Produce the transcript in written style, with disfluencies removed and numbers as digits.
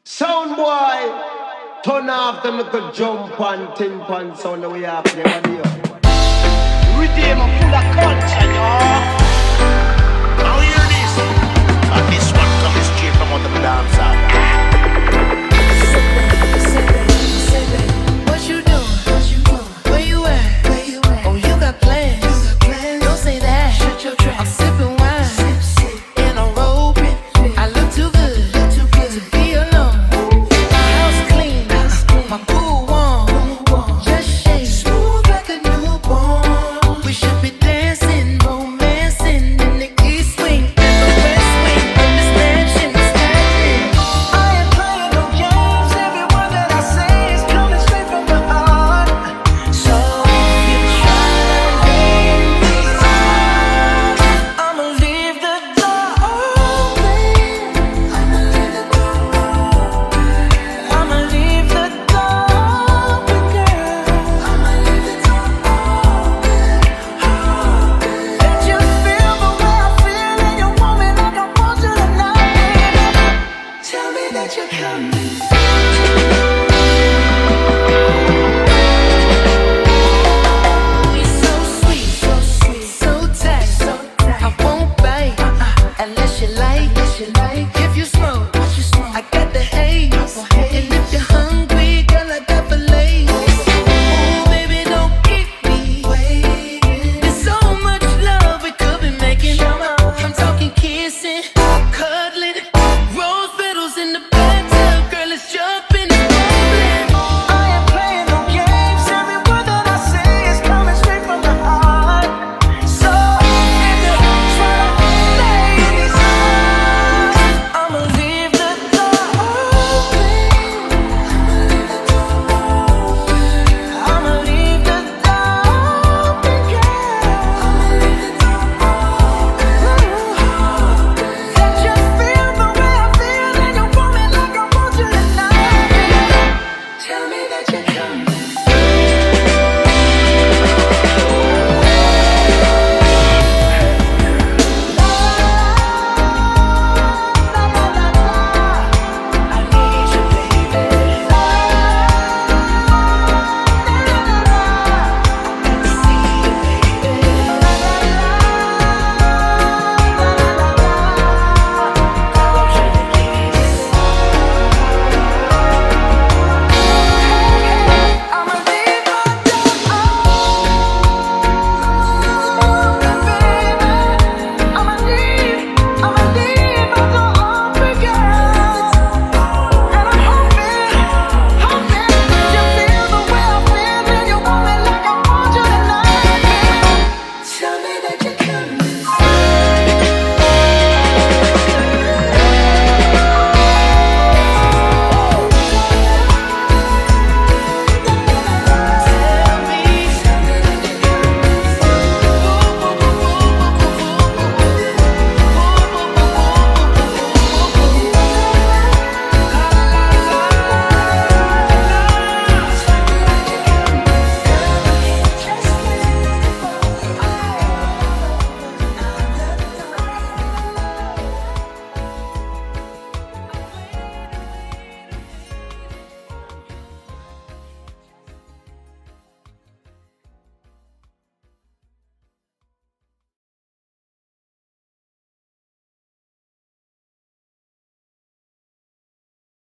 Sound boy, turn off them little jump and tin pan sound that we have there. What do you? Redeem full of culture, y'all. Now hear this. And this one coming straight from out of the dance hall. What you doing? Where you at? Oh, you got plans. Don't say that. Shut your trap. I'm sipping wine in a robe. I look too good to be alone. My house clean, my pool warm. Just shake smooth like a newborn. We should be dancing, romancing in the east wing and the west wing in this mansion. I ain't playing no games. Every word that I say is coming straight from the heart. So if you try to leave me out, I'ma leave the door open. I'ma leave the door open. I'ma leave the door open, girl. I'ma leave the door open. Let you feel the way I feel, and you want me like I want you tonight. Tell me that you're coming. You're so sweet, so tight. I won't bite unless you like. If you smoke, I got the haze. And if you're hungry, girl, I got fillets. Ooh, baby, don't keep me waiting. There's so much love we could be making. I'm talking kissing, cuddling, rose petals in the bathtub. Girl, it's jumping.